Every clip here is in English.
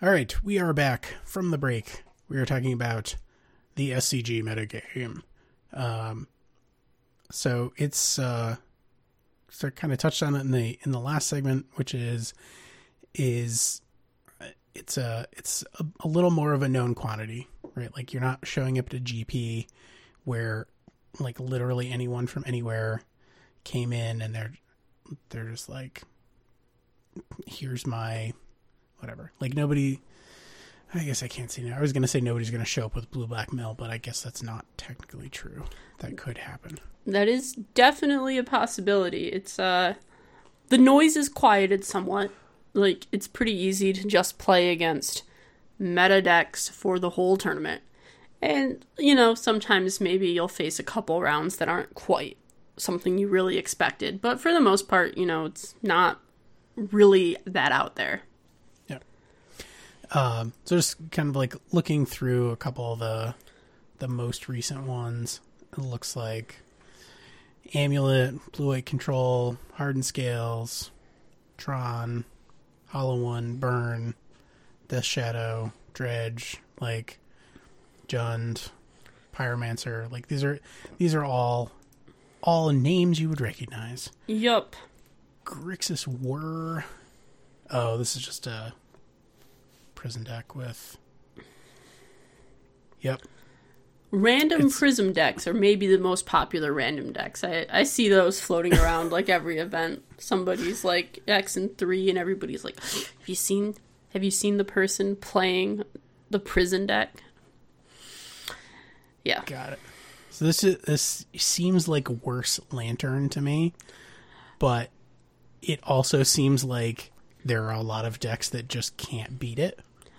All right, we are back from the break. We are talking about the SCG metagame. So kind of touched on it in the last segment, which is it's a little more of a known quantity, right? Like, you're not showing up to GP where like literally anyone from anywhere came in and they're just like, here's my whatever. Like, nobody, I guess I can't say now. I was going to say nobody's going to show up with blue black mail, but I guess that's not technically true. That could happen. That is definitely a possibility. It's the noise is quieted somewhat. Like, it's pretty easy to just play against meta decks for the whole tournament. And, sometimes maybe you'll face a couple rounds that aren't quite something you really expected. But for the most part, it's not really that out there. So just kind of like looking through a couple of the most recent ones, it looks like Amulet, Blue-White Control, Hardened Scales, Tron, Hollow One, Burn, Death Shadow, Dredge, like Jund, Pyromancer. Like, these are all names you would recognize. Yup. Grixis Whir. Oh, this is just a prison deck with... Yep. Random Prism decks are maybe the most popular random decks. I see those floating around like every event. Somebody's like X and 3 and everybody's like, have you seen the person playing the prison deck? Yeah. Got it. So this seems like worse Lantern to me, but it also seems like there are a lot of decks that just can't beat it.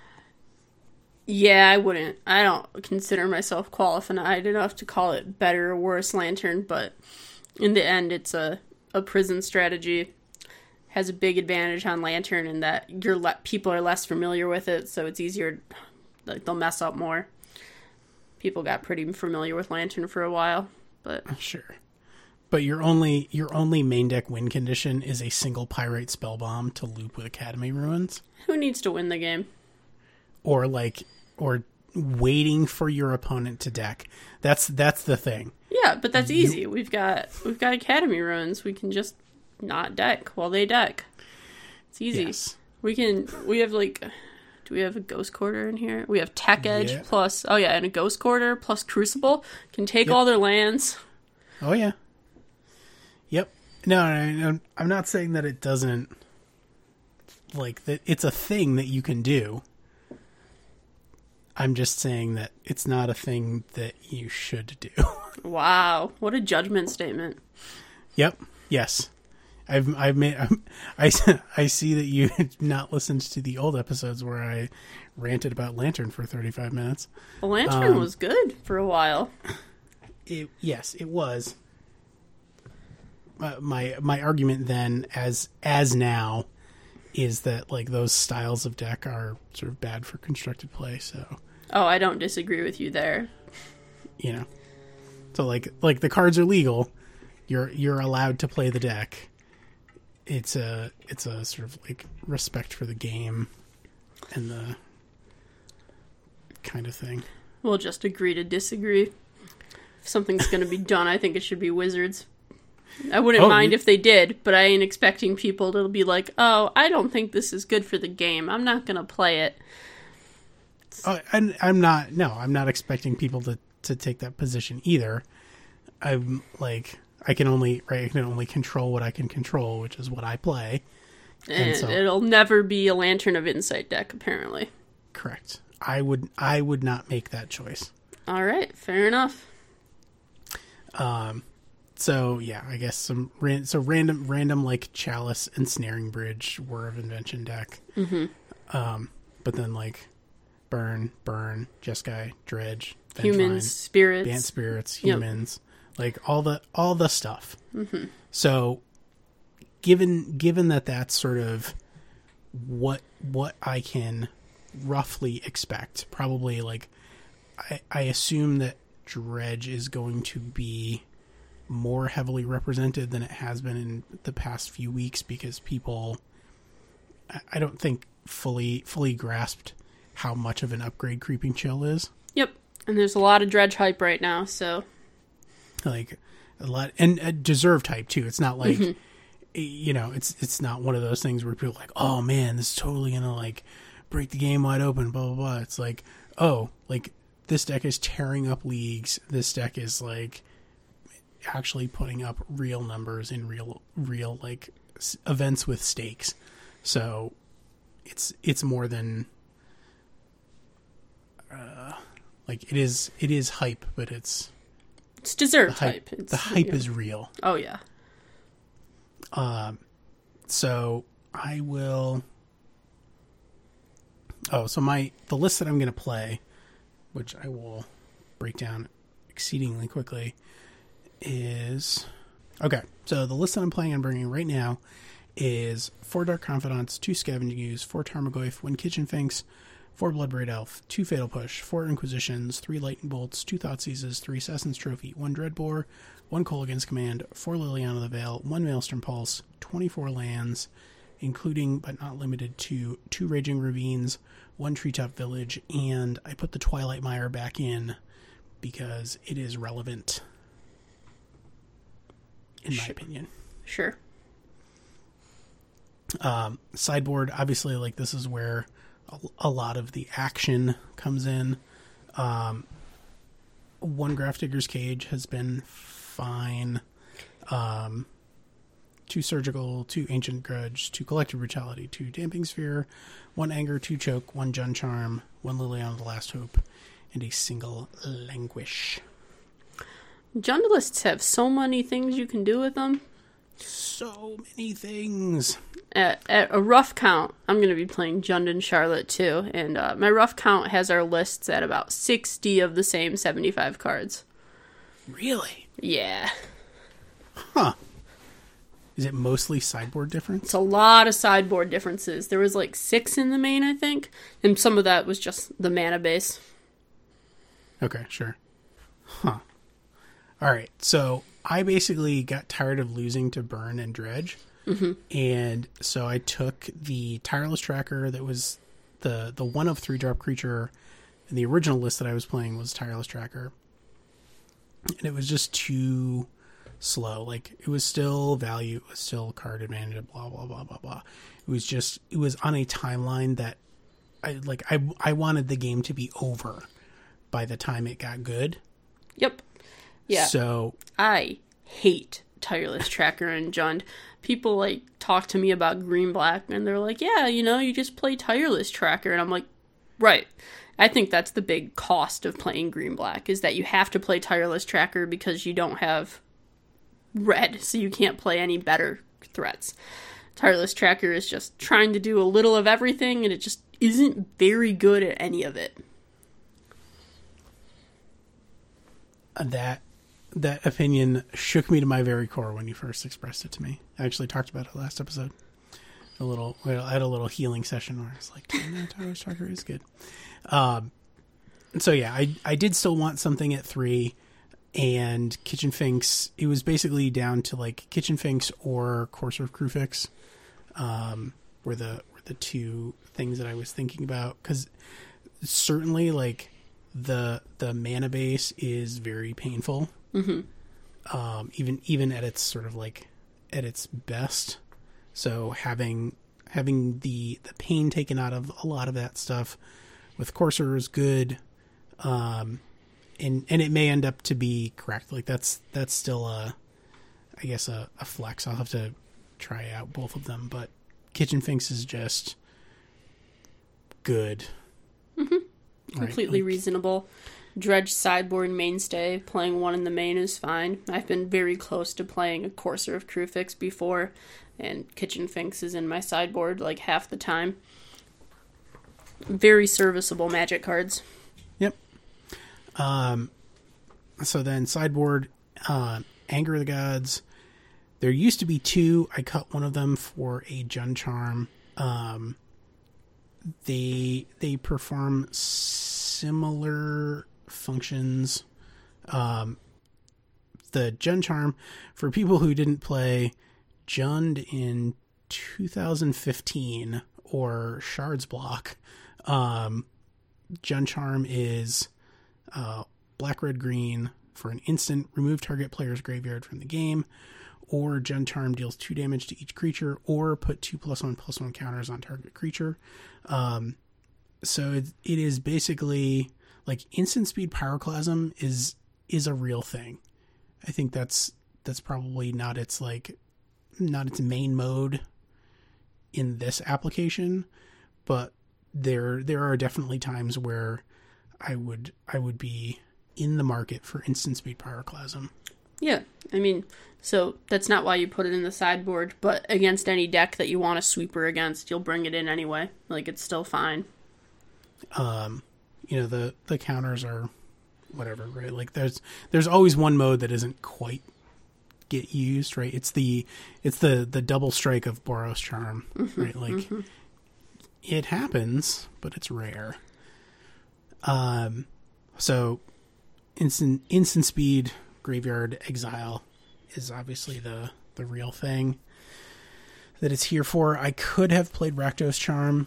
Yeah, I don't consider myself qualified enough to call it better or worse Lantern, but in the end, it's a prison strategy. Has a big advantage on Lantern in that people are less familiar with it, so it's easier, like, they'll mess up more. People got pretty familiar with Lantern for a while, but... Sure. But your only main deck win condition is a single Pyrite Spellbomb to loop with Academy Ruins. Who needs to win the game? Or waiting for your opponent to deck. That's the thing. Yeah, but that's easy. We've got Academy Ruins. We can just not deck while they deck. It's easy. Yes. We have like, do we have a Ghost Quarter in here? We have Tech Edge plus, and a Ghost Quarter plus Crucible. Can take all their lands. Oh yeah. Yep. No, I'm not saying that it doesn't, like, that it's a thing that you can do. I'm just saying that it's not a thing that you should do. Wow, what a judgment statement. Yep. Yes. I see that you had not listened to the old episodes where I ranted about Lantern for 35 minutes. Well, Lantern was good for a while. Yes, it was. My argument then, as now, is that, like, those styles of deck are sort of bad for constructed play. So. Oh, I don't disagree with you there. So like the cards are legal. You're allowed to play the deck. It's a sort of like respect for the game and the kind of thing. We'll just agree to disagree. If something's going to be done, I think it should be Wizards. I wouldn't mind if they did, but I ain't expecting people to be like, oh, I don't think this is good for the game. I'm not going to play it. And I'm not expecting people to take that position either. I'm like, I can only control what I can control, which is what I play. And so, it'll never be a Lantern of Insight deck, apparently. Correct. I would not make that choice. All right, fair enough. So yeah, I guess some random like Chalice and Snaring Bridge Whir of Invention deck. Mm-hmm. But then like Burn, Jeskai, Dredge, Humans, Spirits, Bant Spirits, Humans, like all the stuff. Mm-hmm. So given that that's sort of what I can roughly expect, probably like I assume that Dredge is going to be more heavily represented than it has been in the past few weeks because people, I don't think fully grasped how much of an upgrade Creeping Chill is. Yep. And there's a lot of Dredge hype right now, so like a lot, and deserved hype too. It's not like it's not one of those things where people are like, oh man, this is totally gonna like break the game wide open, blah blah blah. It's like, oh, like this deck is tearing up leagues. This deck is like actually putting up real numbers in real like events with stakes. So it's more than like it is hype, but it's deserved hype. The hype is real. Oh yeah. So I will. Oh, so the list that I'm going to play, which I will break down exceedingly quickly, is okay. So the list that I'm planning on bringing right now is 4 Dark Confidants, 2 Scavenging Ooze, 4 Tarmogoyf, 1 Kitchen Finks, 4 Bloodbraid Elf, 2 Fatal Push, 4 Inquisitions, 3 Lightning Bolts, 2 Thoughtseizes, 3 Assassin's Trophy, 1 Dreadbore, 1 Kolaghan's Command, 4 Liliana the Veil, 1 Maelstrom Pulse, 24 lands, including but not limited to 2 Raging Ravines, 1 Treetop Village, and I put the Twilight Mire back in because it is relevant, in my opinion. Sure. Sideboard, obviously, like this is where a lot of the action comes in. 1 Grafdigger's Cage has been fine. 2 Surgical, 2 Ancient Grudge, 2 Collective Brutality, 2 Damping Sphere, 1 Anger, 2 Choke, 1 Jund Charm, 1 Liliana the Last Hope, and a single Languish. Jund lists have so many things you can do with them. So many things. At a rough count, I'm going to be playing Jund and Charlotte too, and my rough count has our lists at about 60 of the same 75 cards. Really? Yeah. Huh. Is it mostly sideboard difference? It's a lot of sideboard differences. There was like 6 in the main, I think, and some of that was just the mana base. Okay, sure. Huh. All right, so I basically got tired of losing to Burn and Dredge. Mm-hmm. And so I took the Tireless Tracker that was the 1 of 3 drop creature, and the original list that I was playing was Tireless Tracker. And it was just too slow. Like, it was still value, it was still card advantage, blah, blah, blah, blah, blah. It was on a timeline that I wanted the game to be over by the time it got good. Yep. Yeah. So I hate Tireless Tracker and Jund. People like talk to me about Green Black and they're like, yeah, you just play Tireless Tracker. And I'm like, right. I think that's the big cost of playing Green Black is that you have to play Tireless Tracker because you don't have red, so you can't play any better threats. Tireless Tracker is just trying to do a little of everything and it just isn't very good at any of it. That opinion shook me to my very core when you first expressed it to me. I actually talked about it last episode. I had a little healing session where I was like, Tireless Tracker is good. So yeah, I did still want something at 3, and Kitchen Finks, it was basically down to like Kitchen Finks or Courser of Kruphix, were the 2 things that I was thinking about, because certainly like the mana base is very painful. Mm-hmm. Even at its sort of like at its best. So having the pain taken out of a lot of that stuff with Courser is good. And it may end up to be correct. Like that's still a flex. I'll have to try out both of them, but Kitchen Finks is just good. Mm-hmm. Completely reasonable. Dredge sideboard mainstay. Playing 1 in the main is fine. I've been very close to playing a Courser of Kruphix before, and Kitchen Finks is in my sideboard like half the time. Very serviceable Magic cards. Yep. So then sideboard, Anger of the Gods. There used to be 2. I cut one of them for a Jund Charm. They perform similar functions. The Jund Charm, for people who didn't play Jund in 2015 or Shards block, Jund Charm is black, red, green for an instant. Remove target player's graveyard from the game. Or Jund Charm deals 2 damage to each creature, or put 2+1/+1 counters on target creature. So it is basically like instant speed pyroclasm is a real thing. I think that's probably not its main mode in this application, but there are definitely times where I would be in the market for instant speed pyroclasm. Yeah, I mean, so that's not why you put it in the sideboard, but against any deck that you want a sweeper against, you'll bring it in anyway. Like, it's still fine. The counters are whatever, right? Like, there's always one mode that isn't quite get used, right? It's the double strike of Boros Charm, right? Like, it happens, but it's rare. So instant speed graveyard exile is obviously the real thing that it's here for. I could have played Rakdos Charm,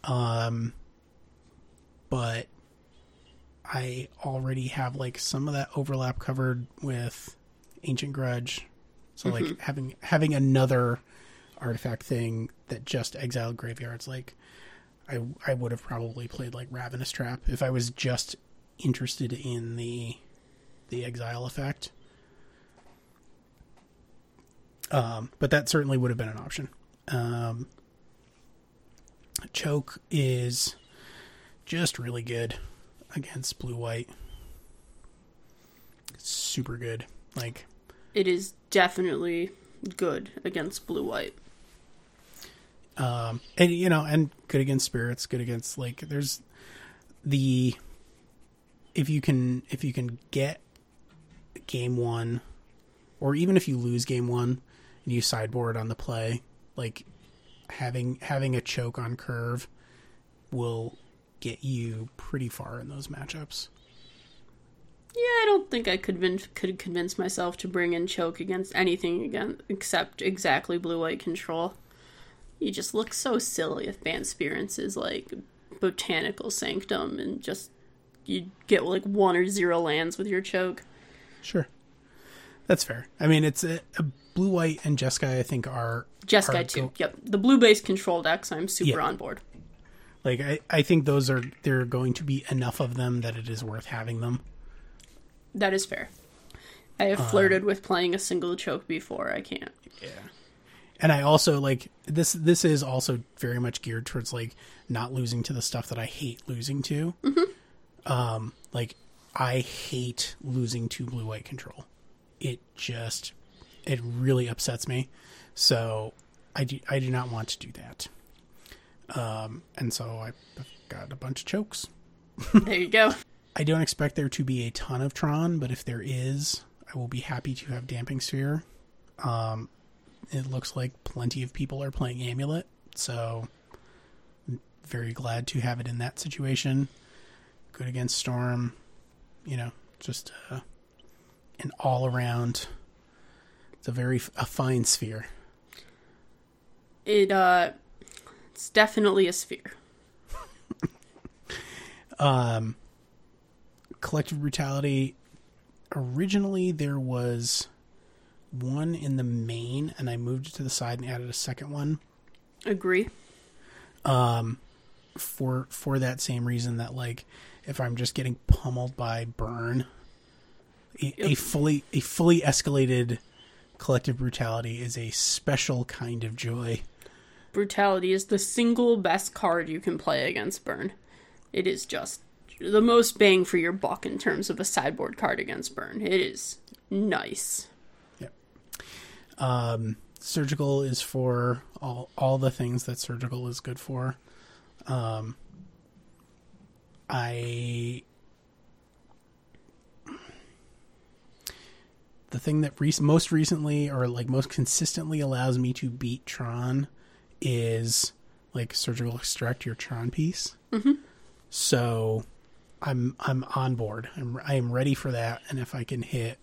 but I already have like some of that overlap covered with Ancient Grudge. So like having another artifact thing that just exiled graveyards, like I would have probably played like Ravenous Trap if I was just interested in the exile effect. But that certainly would have been an option. Choke is just really good against blue-white. Super good. Like, it is definitely good against blue-white. And good against spirits, good against, like, there's the, if you can get game one, or even if you lose game one and you sideboard on the play, like having a choke on curve will get you pretty far in those matchups. Yeah, I don't think I could convince myself to bring in choke against anything again except exactly blue-white control. You just look so silly if Bant Spirits is like Botanical Sanctum and just you get like 1 or 0 lands with your choke. Sure. That's fair. I mean, it's a blue-white and Jeskai, I think, are... Jeskai too. Yep. The blue-based control decks, I'm super on board. Like, I think there are going to be enough of them that it is worth having them. That is fair. I have flirted with playing a single choke before. I can't. Yeah. And I also, like, this is also very much geared towards, like, not losing to the stuff that I hate losing to. Mm-hmm. Like, I hate losing to blue-white control. It really upsets me. So I do not want to do that. And so I've got a bunch of chokes. There you go. I don't expect there to be a ton of Tron, but if there is, I will be happy to have Damping Sphere. It looks like plenty of people are playing Amulet, so I'm very glad to have it in that situation. Good against Storm, just an all-around, it's a fine sphere. It's definitely a sphere. Collective Brutality, originally there was one in the main, and I moved it to the side and added a second one. Agree. For that same reason that, like, if I'm just getting pummeled by burn, a fully escalated Collective Brutality is a special kind of joy. Brutality is the single best card you can play against burn. It is just the most bang for your buck in terms of a sideboard card against burn. It is nice. Yep. Surgical is for all the things that surgical is good for. The thing that most recently, or like most consistently, allows me to beat Tron is like Surgical Extract your Tron piece. Mm-hmm. So I'm on board. I am ready for that. And if I can hit,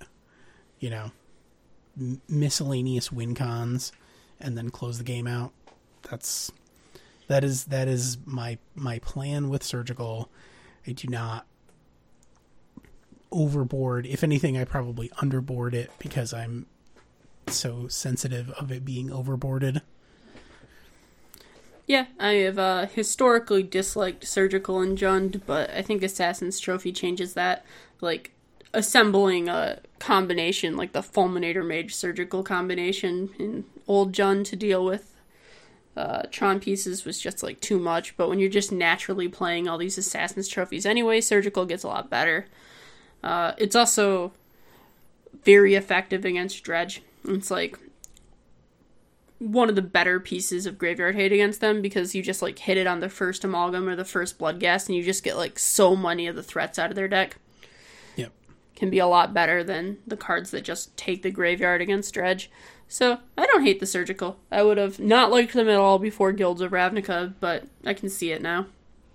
miscellaneous win cons and then close the game out, that's That is my plan with Surgical. I do not overboard. If anything, I probably underboard it because I'm so sensitive of it being overboarded. Yeah, I have historically disliked Surgical and Jund, but I think Assassin's Trophy changes that. Like, assembling a combination, like the Fulminator Mage Surgical combination in old Jund to deal with Tron pieces was just like too much, but when you're just naturally playing all these Assassin's Trophies anyway, Surgical gets a lot better. It's also very effective against Dredge. It's like one of the better pieces of Graveyard Hate against them because you just like hit it on the first Amalgam or the first Bloodghast and you just get like so many of the threats out of their deck. Yep. Can be a lot better than the cards that just take the graveyard against Dredge. So, I don't hate the Surgical. I would have not liked them at all before Guilds of Ravnica, but I can see it now.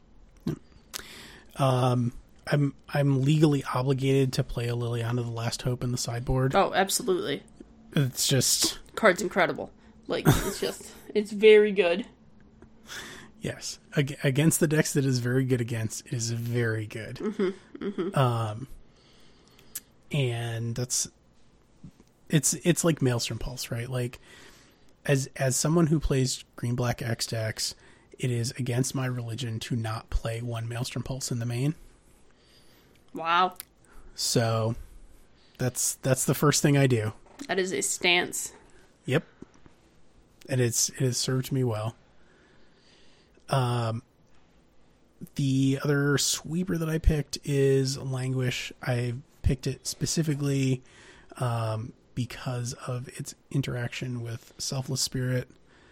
I'm legally obligated to play a Liliana the Last Hope in the sideboard. Oh, absolutely. It's just... Card's incredible. Like, it's very good. Yes. Against the decks that is very good against, it is very good. Mm-hmm, mm-hmm. And that's... It's like Maelstrom Pulse, right? Like, as someone who plays Green-Black X decks, it is against my religion to not play one Maelstrom Pulse in the main. Wow. So, that's the first thing I do. That is a stance. Yep. And it has served me well. The other sweeper that I picked is Languish. I picked it specifically because of its interaction with Selfless Spirit.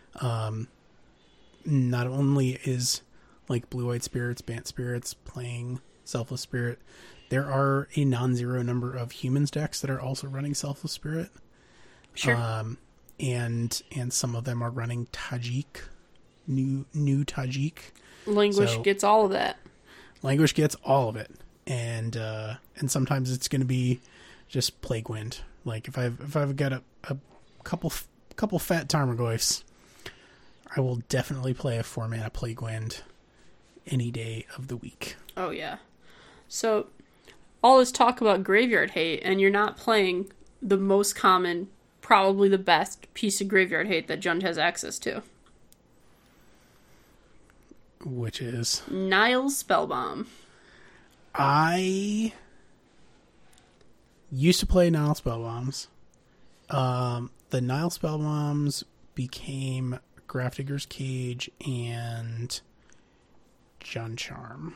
Not only is like Blue-White Spirits, Bant Spirits playing Selfless Spirit, there are a non-zero number of Humans decks that are also running Selfless Spirit. Sure. And some of them are running Tajik, new Tajik. Languish gets all of that. Languish gets all of it. And sometimes it's going to be just Plague Wind. Like if I've got a couple fat Tarmogoyfs, I will definitely play a 4-mana Plague Wind any day of the week. Oh yeah. So all this talk about Graveyard Hate, and you're not playing the most common, probably the best piece of Graveyard Hate that Jund has access to. Which is? Nile Spellbomb. I used to play Nile Spellbombs. The Nile Spellbombs became Grafdigger's Cage and Jund Charm.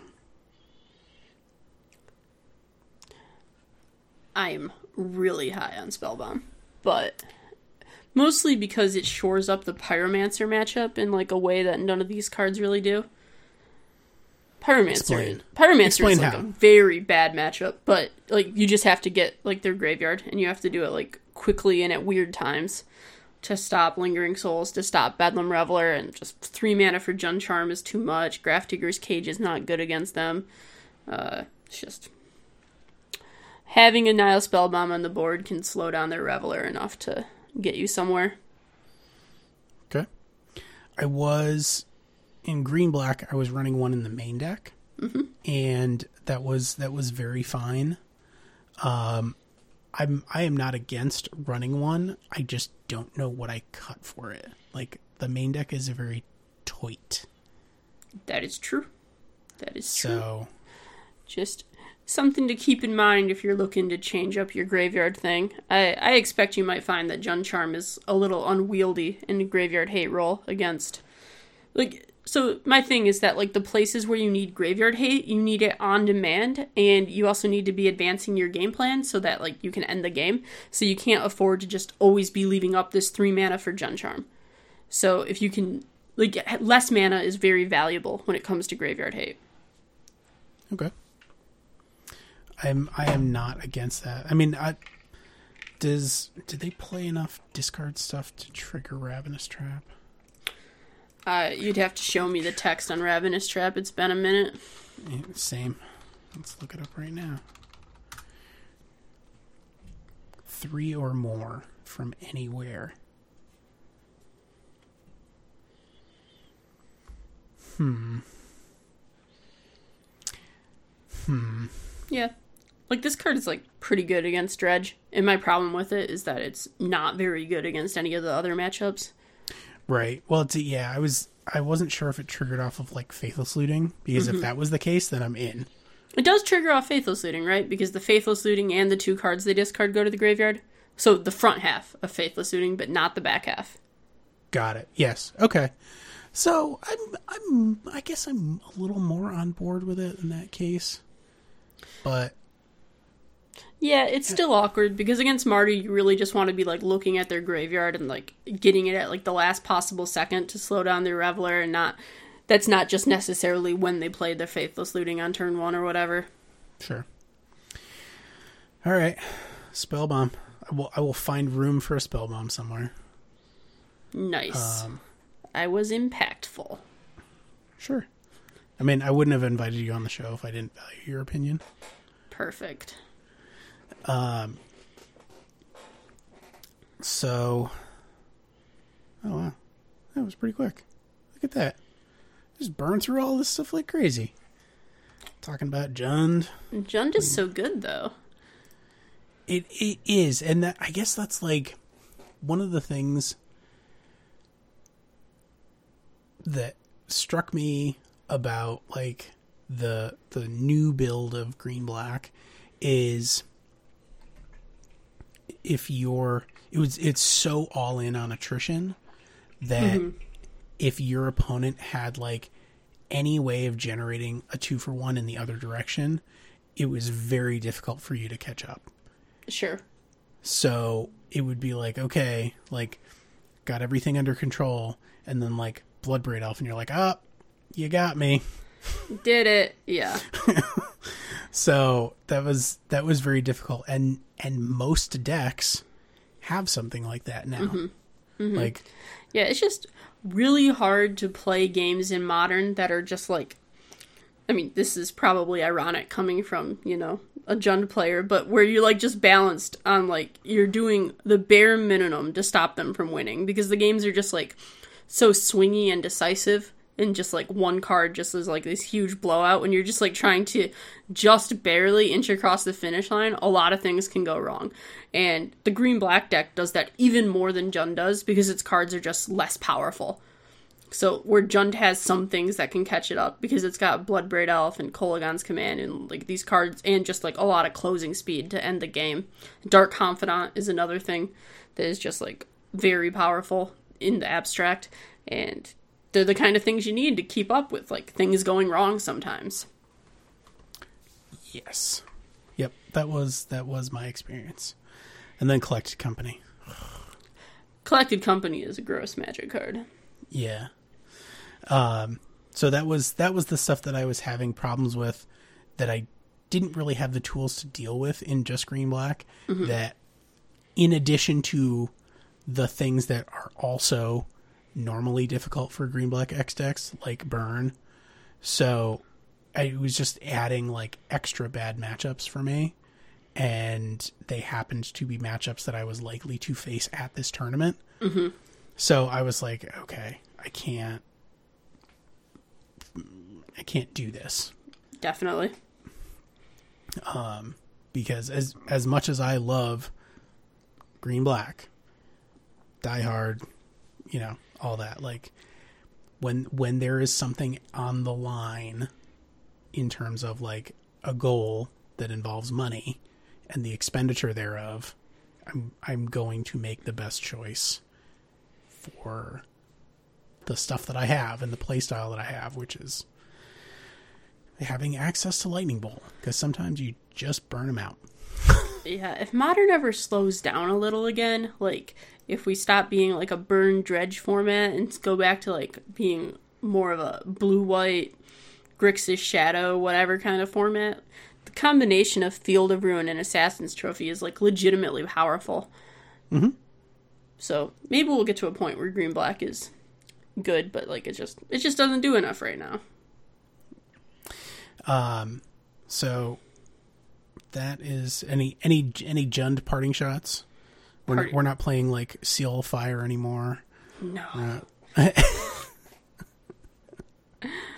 I'm really high on Spellbomb, but mostly because it shores up the Pyromancer matchup in like a way that none of these cards really do. Pyromancer is like a very bad matchup, but like you just have to get like their graveyard and you have to do it like quickly and at weird times to stop Lingering Souls, to stop Bedlam Reveler, and just 3 mana for Jund Charm is too much. Grafdigger's Cage is not good against them. It's just having a Nile Spellbomb on the board can slow down their Reveler enough to get you somewhere. Okay. I was in Green-Black. I was running one in the main deck, and that was very fine. I am not against running one. I just don't know what I cut for it. Like, the main deck is a very toit. That is true. That is true. So, just something to keep in mind if you're looking to change up your graveyard thing. I expect you might find that Jund Charm is a little unwieldy in the Graveyard Hate role against... Like, so my thing is that, like, the places where you need Graveyard Hate, you need it on demand, and you also need to be advancing your game plan so that, like, you can end the game. So you can't afford to just always be leaving up this 3 mana for Jund Charm. So if you can... Like, less mana is very valuable when it comes to Graveyard Hate. Okay. I am not against that. I mean, did they play enough discard stuff to trigger Ravenous Trap? You'd have to show me the text on Ravenous Trap. It's been a minute. Yeah, same. Let's look it up right now. 3 or more from anywhere. Yeah. Like, this card is, like, pretty good against Dredge. And my problem with it is that it's not very good against any of the other matchups. Right. Well, I wasn't sure if it triggered off of, like, Faithless Looting, because if that was the case, then I'm in. It does trigger off Faithless Looting, right? Because the Faithless Looting and the 2 cards they discard go to the graveyard. So the front half of Faithless Looting, but not the back half. Got it. Yes. Okay. So I guess I'm a little more on board with it in that case. But yeah, it's still awkward because against Mardu, you really just want to be like looking at their graveyard and like getting it at like the last possible second to slow down their Reveler, and that's not just necessarily when they played their Faithless Looting on turn 1 or whatever. Sure. All right, Spellbomb. I will find room for a Spellbomb somewhere. Nice. I was impactful. Sure. I mean, I wouldn't have invited you on the show if I didn't value your opinion. Perfect. So, oh wow, that was pretty quick. Look at that. Just burn through all this stuff like crazy. Talking about Jund. Jund is so good, though. It is, and I guess that's like one of the things that struck me about like the new build of Green Black is it's so all in on attrition that if your opponent had like any way of generating a 2-for-1 in the other direction, it was very difficult for you to catch up. Sure. So it would be like, okay, like got everything under control, and then like Bloodbraid Elf, and you're like, oh, you got me. Did it. Yeah. So that was very difficult, and most decks have something like that now. Like, yeah, it's just really hard to play games in Modern that are just like, I mean, this is probably ironic coming from, a Jund player, but where you're like just balanced on like you're doing the bare minimum to stop them from winning, because the games are just like so swingy and decisive, and just like one card just is like this huge blowout when you're just like trying to just barely inch across the finish line. A lot of things can go wrong, and the green black deck does that even more than Jund does because its cards are just less powerful. So where Jund has some things that can catch it up because it's got Bloodbraid Elf and Kolaghan's Command and like these cards, and just like a lot of closing speed to end the game. Dark Confidant is another thing that is just like very powerful in the abstract, and they're the kind of things you need to keep up with like things going wrong sometimes. Yes. Yep, that was my experience. And then Collected Company. Collected Company is a gross Magic card. Yeah. So that was the stuff that I was having problems with, that I didn't really have the tools to deal with in just Green Black. That in addition to the things that are also normally difficult for Green Black X decks, like Burn. So I was just adding like extra bad matchups for me, and they happened to be matchups that I was likely to face at this tournament. So I was like, okay, I can't do this. Definitely. Because as much as I love Green Black, Die Hard, all that, like when there is something on the line in terms of like a goal that involves money and the expenditure thereof, I'm going to make the best choice for the stuff that I have and the playstyle that I have, which is having access to Lightning Bolt, because sometimes you just burn them out. Yeah, if Modern ever slows down a little again, like if we stop being like a burn dredge format and go back to like being more of a blue-white Grixis Shadow, whatever kind of format, the combination of Field of Ruin and Assassin's Trophy is like legitimately powerful. So maybe we'll get to a point where Green Black is good, but like it just doesn't do enough right now. So that is any Jund parting shots. We're not playing like Seal of Fire anymore. No.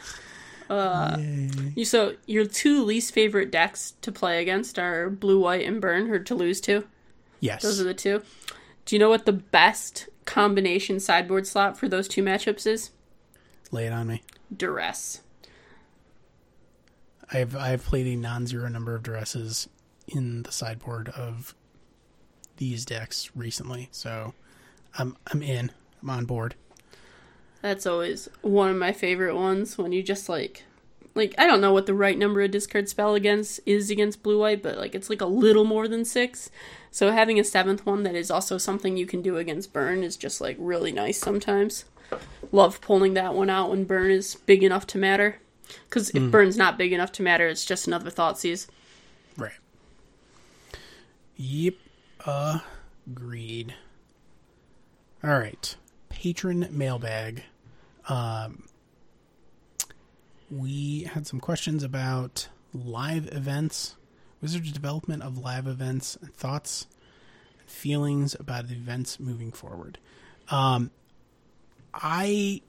So your two least favorite decks to play against are blue, white, and burn, or to lose to. Yes. Those are the two. Do you know what the best combination sideboard slot for those two matchups is? Lay it on me. Duress. I've played a non-zero number of Duresses in the sideboard of these decks recently, so I'm in. I'm on board. That's always one of my favorite ones when you just like I don't know what the right number of discard spell is against blue white, but like it's like a little more than 6. So having a 7th one that is also something you can do against burn is just like really nice sometimes. Love pulling that one out when burn is big enough to matter. Because if burn's not big enough to matter, it's just another Thoughtseize. Right. Yep. Agreed. All right. Patron mailbag. We had some questions about live events, Wizards' development of live events, and thoughts and feelings about the events moving forward. I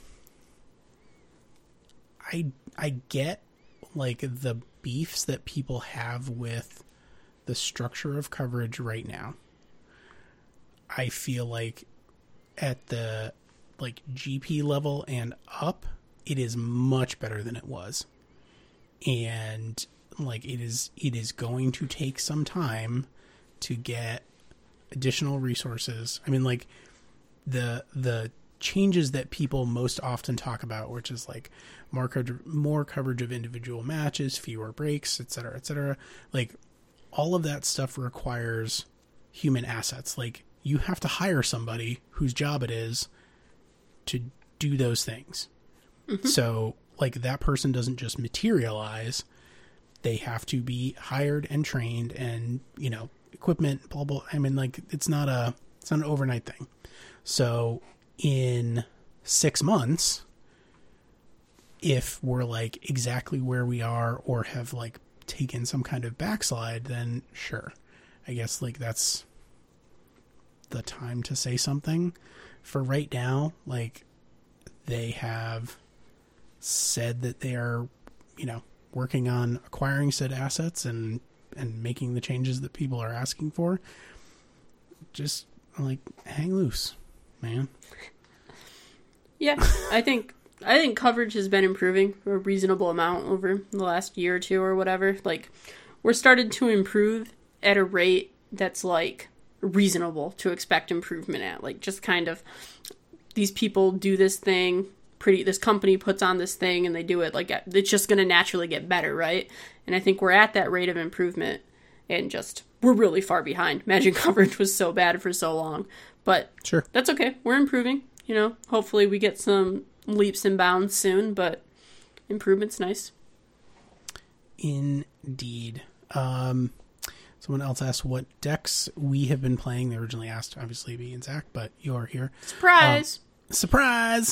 get like the beefs that people have with the structure of coverage right now. I feel like at the like GP level and up, it is much better than it was. And like it is going to take some time to get additional resources. I mean, like the changes that people most often talk about, which is like more coverage of individual matches, fewer breaks, etc., etc. Like all of that stuff requires human assets. Like you have to hire somebody whose job it is to do those things. Mm-hmm. So like that person doesn't just materialize. They have to be hired and trained and, you know, equipment, blah, blah. I mean, like it's not an overnight thing. So in 6 months, if we're like exactly where we are or have like taken some kind of backslide, then sure, I guess like that's the time to say something. For right now, like they have said that they are, you know, working on acquiring said assets and making the changes that people are asking for. Just like hang loose, man. Yeah, I think coverage has been improving a reasonable amount over the last year or two or whatever. Like, we're started to improve at a rate that's, like, reasonable to expect improvement at. Like, just kind of, these people do this thing, this company puts on this thing, and they do it, like, it's just going to naturally get better, right? And I think we're at that rate of improvement, and just, we're really far behind. Magic coverage was so bad for so long. But sure, that's okay. We're improving. You know, hopefully we get some leaps and bounds soon, but improvement's nice. Indeed. Someone else asked what decks we have been playing. They originally asked, obviously, me and Zach, but you're here. Surprise! Surprise!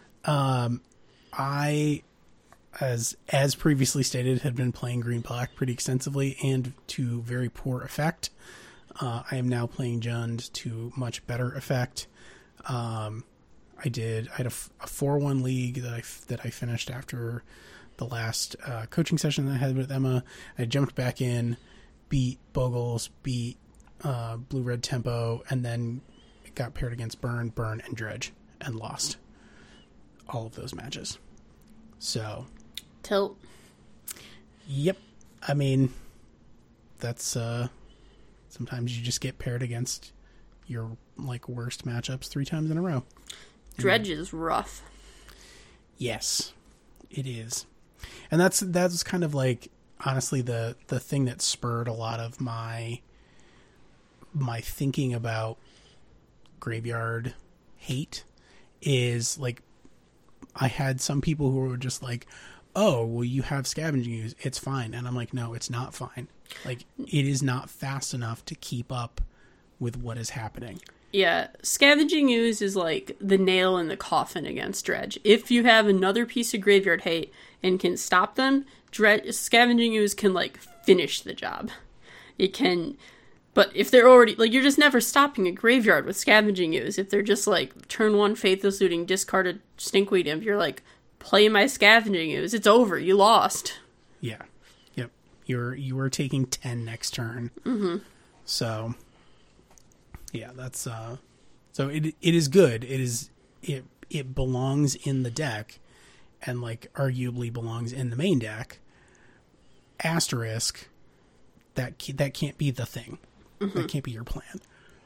I, as previously stated, had been playing Green-Black pretty extensively and to very poor effect. I am now playing Jund to much better effect. I had a 4-1 league that I finished after the last coaching session that I had with Emma. I jumped back in, beat Bogles, beat Blue Red Tempo, and then got paired against Burn, and Dredge, and lost all of those matches. So tilt. Yep. I mean, that's sometimes you just get paired against your like worst matchups 3 times in a row. Dredge is rough. Yes, it is. And that's kind of like honestly the thing that spurred a lot of my thinking about graveyard hate is like I had some people who were just like, "Oh, well you have Scavenging Ooze, it's fine." And I'm like, "No, it's not fine. Like it is not fast enough to keep up with what is happening." Yeah, Scavenging Ooze is like the nail in the coffin against Dredge. If you have another piece of graveyard hate and can stop them, Scavenging Ooze can like finish the job. It can, but if they're already like, you're just never stopping a graveyard with Scavenging Ooze. If they're just like turn 1 Faithless Looting, discarded Stinkweed Imp, you're like, play my scavenging ooze. It's over. You lost. Yeah. Yep. You were taking 10 next turn. Mm-hmm. So, yeah, that's so it is good. It belongs in the deck, and like arguably belongs in the main deck. Asterisk, that can't be the thing. Mm-hmm. That can't be your plan.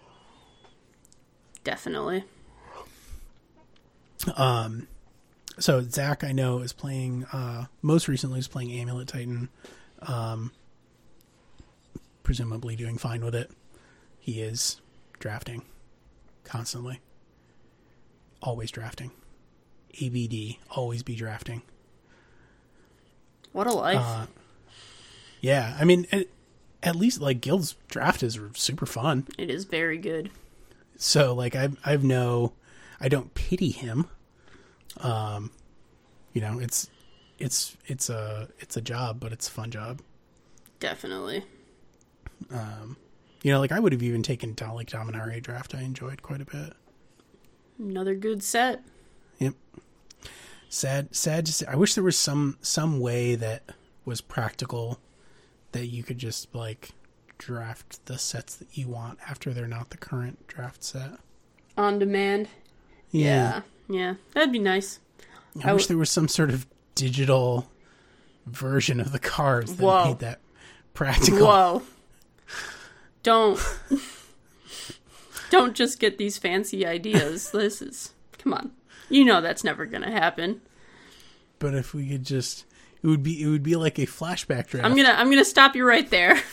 Definitely. So Zach, I know, is playing, most recently is playing Amulet Titan, presumably doing fine with it. He is drafting constantly. Always drafting. ABD, always be drafting. What a life. Yeah, I mean, at least, like, Guild's draft is super fun. It is very good. So, like, I don't pity him. You know, it's a job, but it's a fun job. Definitely. You know, like I would have even taken like Dominaria draft. I enjoyed quite a bit. Another good set. Yep. Sad to say. I wish there was some way that was practical that you could just like draft the sets that you want after they're not the current draft set. On demand. Yeah. That'd be nice. I wish there was some sort of digital version of the cards that made that practical. Whoa. Don't just get these fancy ideas. Come on. You know that's never going to happen. But if we could just, it would be like a flashback draft. I'm going to stop you right there.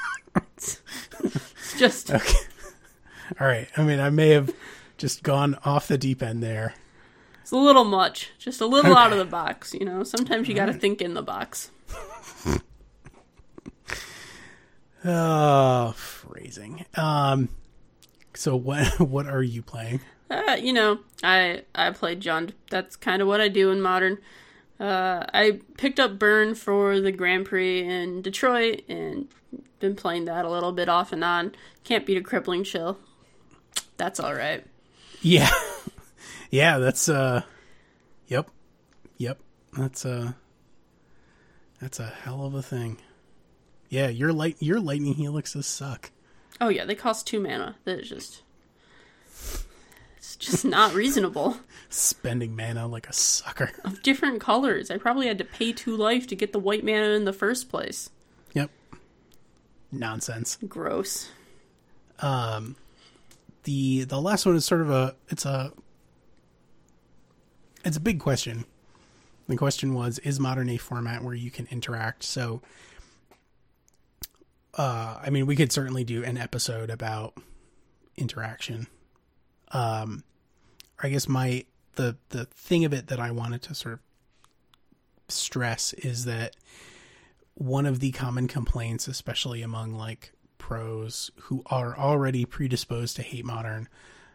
Just okay. All right. I mean, I may have just gone off the deep end there. It's a little much. Just a little out of the box, you know. Sometimes you got to think in the box. Oh, phrasing. So what are you playing? You know, I played Jund. That's kind of what I do in Modern. I picked up Burn for the Grand Prix in Detroit and been playing that a little bit off and on. Can't beat a Crippling Chill. That's all right. Yeah. Yeah, that's yep. That's a hell of a thing. Yeah, your lightning helixes suck. Oh yeah, they cost 2 mana. It's just not reasonable. Spending mana like a sucker. Of different colors. I probably had to pay 2 life to get the white mana in the first place. Yep. Nonsense. Gross. The last one is sort of it's a big question. The question was, is Modern a format where you can interact? So, I mean, we could certainly do an episode about interaction. I guess the thing of it that I wanted to sort of stress is that one of the common complaints, especially among like pros who are already predisposed to hate Modern,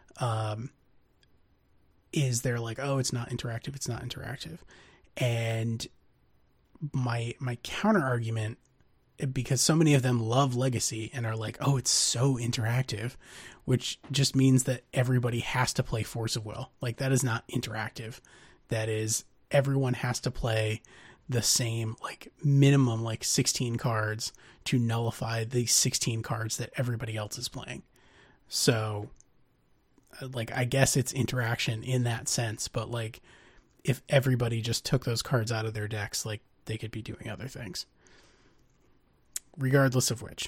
is they're like, oh, it's not interactive. And my counter argument, because so many of them love Legacy and are like, oh, it's so interactive, which just means that everybody has to play Force of Will. Like, that is not interactive. That is, everyone has to play the same, like, minimum, like, 16 cards to nullify the 16 cards that everybody else is playing. So, like, I guess it's interaction in that sense, but, like, if everybody just took those cards out of their decks, like, they could be doing other things. Regardless of which,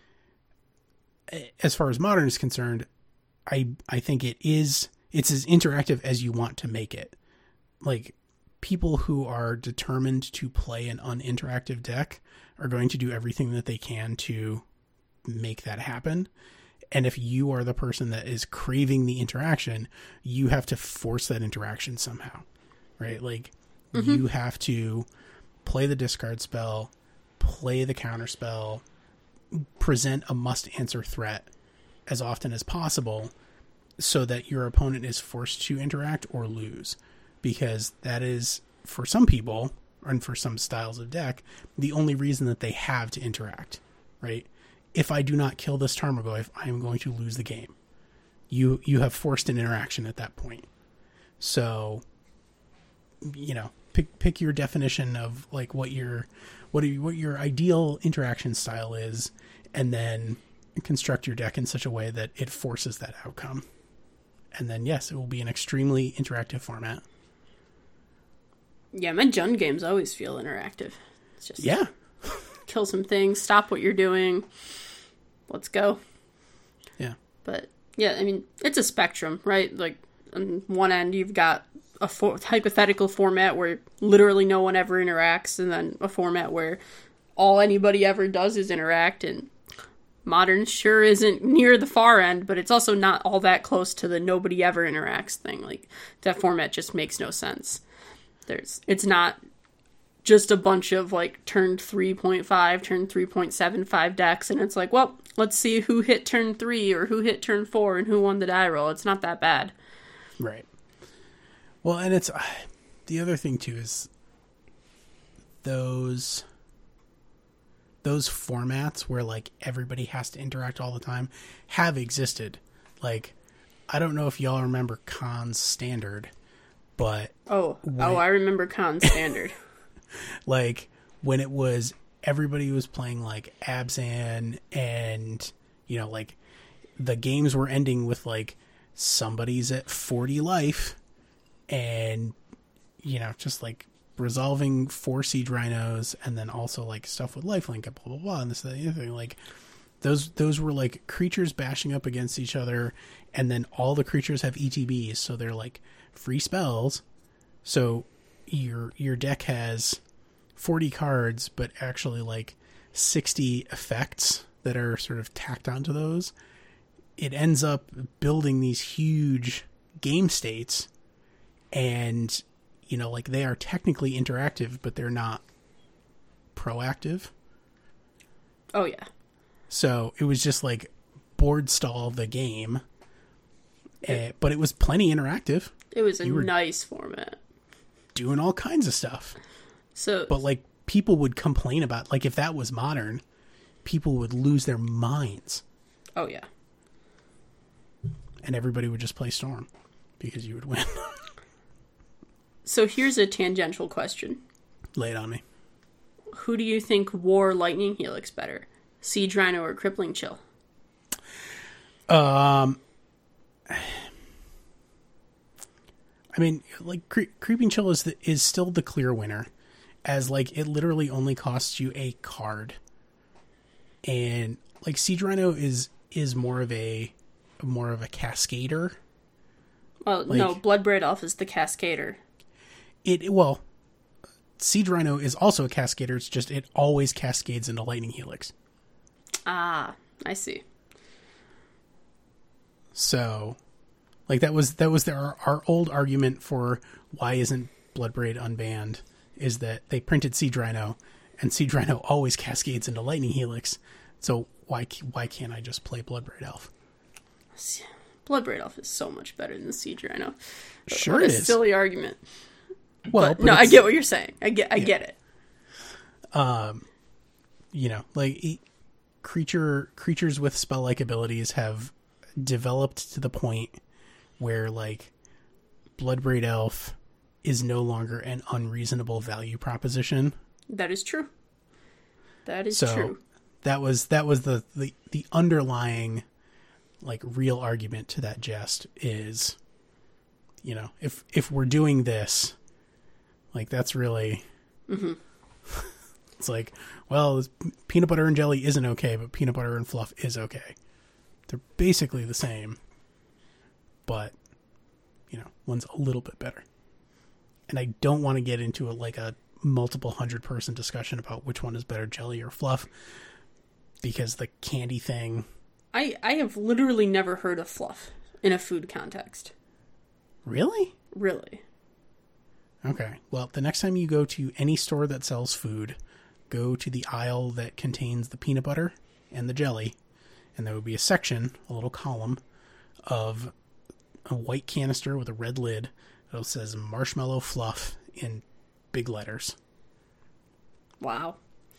as far as Modern is concerned, I think it's as interactive as you want to make it. Like, people who are determined to play an uninteractive deck are going to do everything that they can to make that happen. And if you are the person that is craving the interaction, you have to force that interaction somehow, right? Like, you have to play the discard spell, play the counter spell, present a must answer threat as often as possible so that your opponent is forced to interact or lose. Because that is, for some people, and for some styles of deck, the only reason that they have to interact, right? If I do not kill this Tarmogoyf, I am going to lose the game. You have forced an interaction at that point. So, you know, pick your definition of like what your ideal interaction style is, and then construct your deck in such a way that it forces that outcome. And then yes, it will be an extremely interactive format. Yeah, my Jund games always feel interactive. It's just Yeah. kill some things, stop what you're doing, let's go. Yeah. But yeah, I mean, it's a spectrum, right? Like on one end you've got a hypothetical format where literally no one ever interacts, and then a format where all anybody ever does is interact. And Modern sure isn't near the far end, but it's also not all that close to the nobody ever interacts thing. Like, that format just makes no sense. It's not just a bunch of like turn 3.5, turn 3.75 decks, and it's like, well, let's see who hit turn 3 or who hit turn 4 and who won the die roll. It's not that bad. Right. Well, and it's the other thing too is those formats where like everybody has to interact all the time have existed. Like, I don't know if y'all remember Khan's Standard, but I remember Khan's Standard. Like when it was everybody was playing like Abzan, and you know, like the games were ending with like somebody's at 40 life, and you know, just like resolving 4 siege rhinos, and then also like stuff with lifelink and blah blah blah and this and the other thing. Like those were like creatures bashing up against each other, and then all the creatures have ETBs, so they're like free spells. So your deck has 40 cards, but actually like 60 effects that are sort of tacked onto those. It ends up building these huge game states, and you know, like they are technically interactive, but they're not proactive. Oh yeah. So it was just like board stall the game, but it was plenty interactive. It was a nice format. Doing all kinds of stuff. So, but like people would complain about, like if that was Modern, people would lose their minds. Oh yeah. And everybody would just play Storm because you would win. So here's a tangential question. Lay it on me. Who do you think wore Lightning Helix better? Siege Rhino or Crippling Chill? I mean, like Creeping Chill is still the clear winner, as like it literally only costs you a card, and like Siege Rhino is more of a cascader. Well, like, no, Bloodbraid Elf is the cascader. Siege Rhino is also a cascader. It's just it always cascades into Lightning Helix. Ah, I see. So, like that was our old argument for why isn't Bloodbraid unbanned, is that they printed Siege Rhino, and Siege Rhino always cascades into Lightning Helix. So why can't I just play Bloodbraid Elf? Bloodbraid Elf is so much better than Siege Rhino. Sure, what it a is. Silly argument. Well, but no, I get what you're saying. I get it. You know, like creatures with spell-like abilities have developed to the point where like Bloodbraid Elf is no longer an unreasonable value proposition. That is true. That is true. That was the underlying like real argument to that jest is, you know, if we're doing this, like that's really it's like, well, peanut butter and jelly isn't okay, but peanut butter and fluff is okay. They're basically the same, but you know, one's a little bit better. And I don't want to get into a multiple 100-person discussion about which one is better, jelly or fluff, because the candy thing. I have literally never heard of fluff in a food context. Really? Really. Okay. Well, the next time you go to any store that sells food, go to the aisle that contains the peanut butter and the jelly, and there will be a section, a little column, of a white canister with a red lid that says Marshmallow Fluff in big letters. Wow.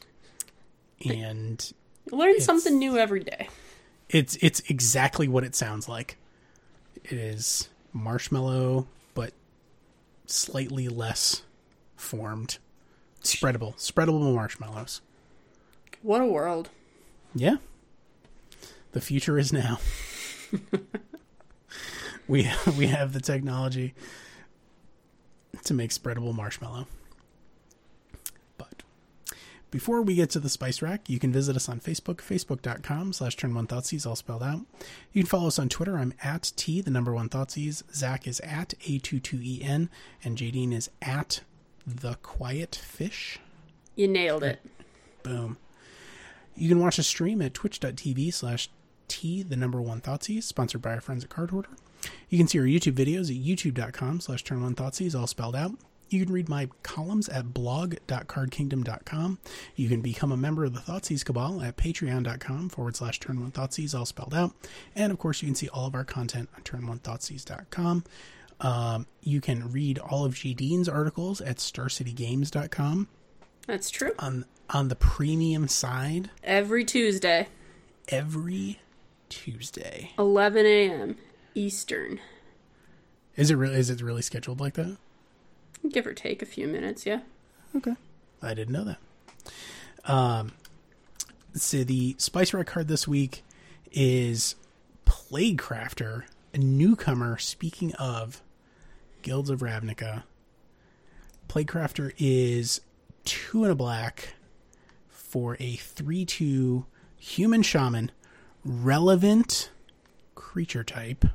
And learn something new every day. It's exactly what it sounds like. It is marshmallow, but slightly less formed spreadable marshmallows. What a world. Yeah. The future is now. We have the technology to make spreadable marshmallow. But before we get to the Spice Rack, you can visit us on Facebook, facebook.com/turn1thoughtseize, all spelled out. You can follow us on Twitter. I'm at @1thoughtseize. Zach is at A22EN, and Jadine is at The Quiet Fish. You nailed it. Boom. You can watch a stream at twitch.tv/T1thoughtseize, sponsored by our friends at Card Hoarder. You can see our YouTube videos at youtube.com/turn1thoughtseize, all spelled out. You can read my columns at blog.cardkingdom.com. You can become a member of the Thoughtseize Cabal at patreon.com/turn1thoughtseize, all spelled out. And of course, you can see all of our content on turn1thoughtseize.com. You can read all of Jadine's articles at starcitygames.com. That's true. On the premium side. Every Tuesday. 11 a.m. Eastern. Is it really scheduled like that? Give or take a few minutes, yeah. Okay. I didn't know that. So the Spice Rack card this week is Plaguecrafter, a newcomer, speaking of Guilds of Ravnica. Plaguecrafter is 2 and a black for a 3/2 human shaman, relevant creature type.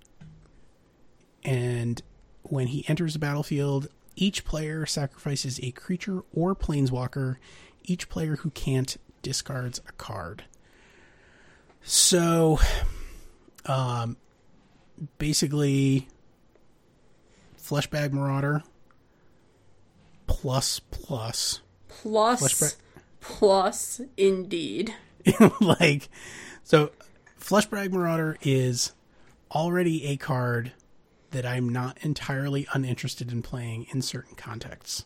And when he enters the battlefield, each player sacrifices a creature or planeswalker. Each player who can't discards a card. So, basically, Fleshbag Marauder plus. Plus, indeed. So, Fleshbag Marauder is already a card that I'm not entirely uninterested in playing in certain contexts.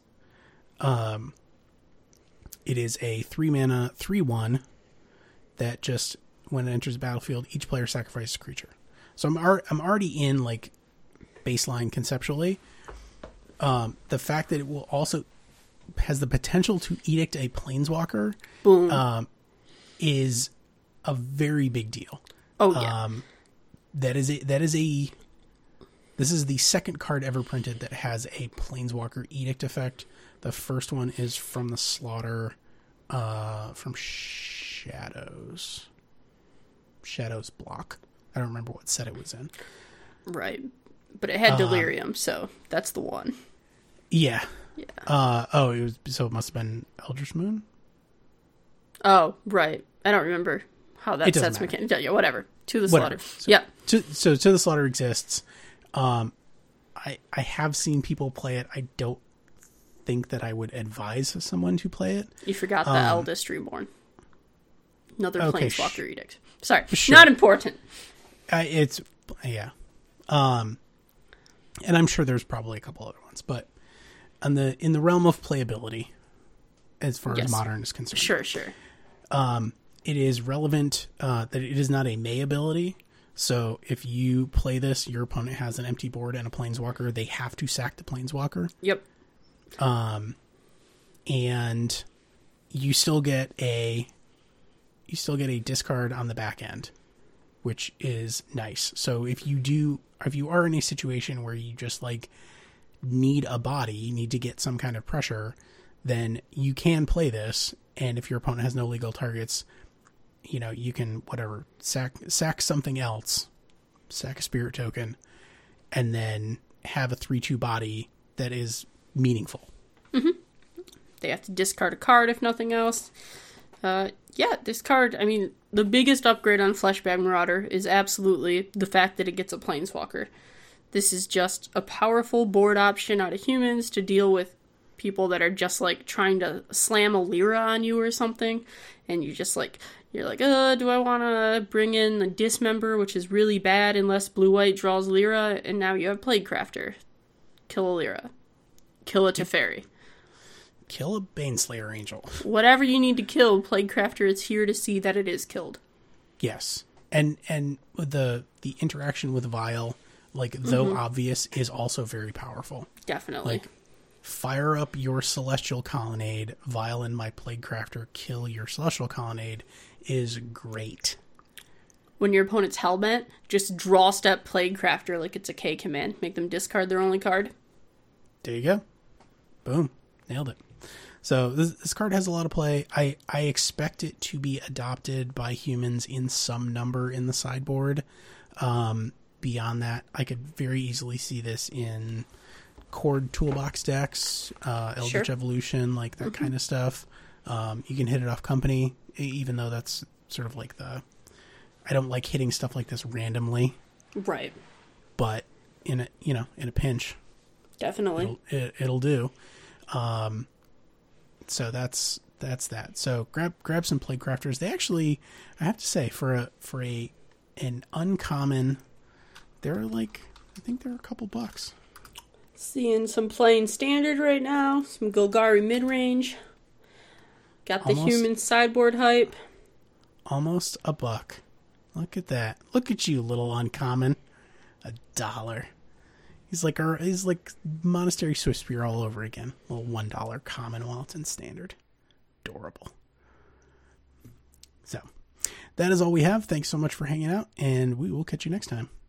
It is a 3-mana 3/1 that just, when it enters the battlefield, each player sacrifices a creature. So I'm already in like baseline conceptually. The fact that it will also has the potential to edict a planeswalker, boom, is a very big deal. Oh yeah. This is the second card ever printed that has a Planeswalker Edict effect. The first one is from the Slaughter, from Shadows block. I don't remember what set it was in. Right. But it had Delirium, so that's the one. Yeah. Yeah. So it must have been Eldritch Moon? Oh, right. I don't remember how that set's mechanic. Yeah, whatever. To the Slaughter. So, yeah. So To the Slaughter exists. I have seen people play it. I don't think that I would advise someone to play it. You forgot the Eldest Reborn. Another Planeswalker Edict. Sorry. Sure. Not important. Yeah. And I'm sure there's probably a couple other ones, but in the realm of playability, as far as Modern is concerned. Sure. It is relevant that it is not a May ability. So if you play this, your opponent has an empty board and a Planeswalker. They have to sack the Planeswalker. Yep. And you still get a discard on the back end, which is nice. So if you are in a situation where you just like need a body, need to get some kind of pressure, then you can play this. And if your opponent has no legal targets, you can sack something else, sack a spirit token, and then have a 3/2 body that is meaningful. Mm-hmm. They have to discard a card if nothing else. This card, I mean, the biggest upgrade on Fleshbag Marauder is absolutely the fact that it gets a Planeswalker. This is just a powerful board option out of humans to deal with people that are just like trying to slam a Lyra on you or something, and you're like, do I want to bring in the Dismember, which is really bad unless blue-white draws Lyra, and now you have Plaguecrafter. Kill a Lyra. Kill a Teferi. Kill a Baneslayer Angel. Whatever you need to kill, Plaguecrafter is here to see that it is killed. Yes. And with the interaction with Vile, though obvious, is also very powerful. Definitely. fire up your Celestial Colonnade, Violin my Plaguecrafter, kill your Celestial Colonnade is great. When your opponent's hellbent, just draw step Plaguecrafter like it's a K command. Make them discard their only card. There you go. Boom. Nailed it. So this card has a lot of play. I expect it to be adopted by humans in some number in the sideboard. Beyond that, I could very easily see this in Chord Toolbox decks, Eldritch Evolution, like that kind of stuff. You can hit it off company, even though that's sort of like I don't like hitting stuff like this randomly. Right. But in a pinch, definitely it'll do. So that's that. So grab some Plaguecrafters. They actually, I have to say, for an uncommon, they're like, I think they're a couple bucks. Seeing some plain standard right now, some Golgari mid-range. Got the human sideboard hype. Almost $1. Look at that. Look at you, little uncommon. $1. He's like Monastery Swiftspear all over again. Little $1 common while it's in standard. Adorable. So, that is all we have. Thanks so much for hanging out, and we will catch you next time.